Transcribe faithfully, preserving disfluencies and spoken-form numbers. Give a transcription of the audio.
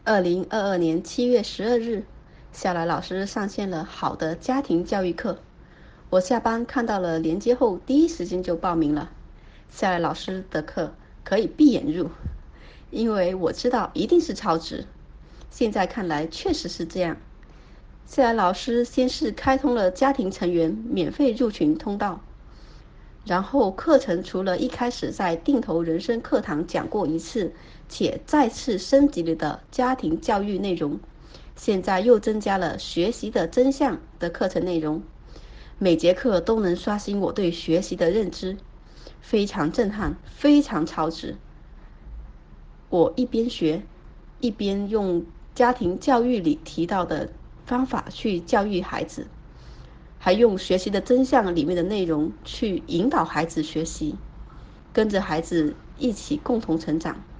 二零二二年七月十二日，夏来老师上线了好的家庭教育课。我下班看到了链接后，第一时间就报名了。夏来老师的课可以闭眼入，因为我知道一定是超值。现在看来确实是这样。夏来老师先是开通了家庭成员免费入群通道，然后课程除了一开始在定投人生课堂讲过一次，且再次升级了的家庭教育内容，现在又增加了学习的真相的课程内容。每节课都能刷新我对学习的认知，非常震撼，非常超值。我一边学，一边用家庭教育里提到的方法去教育孩子，还用学习的真相里面的内容去引导孩子学习，跟着孩子一起共同成长。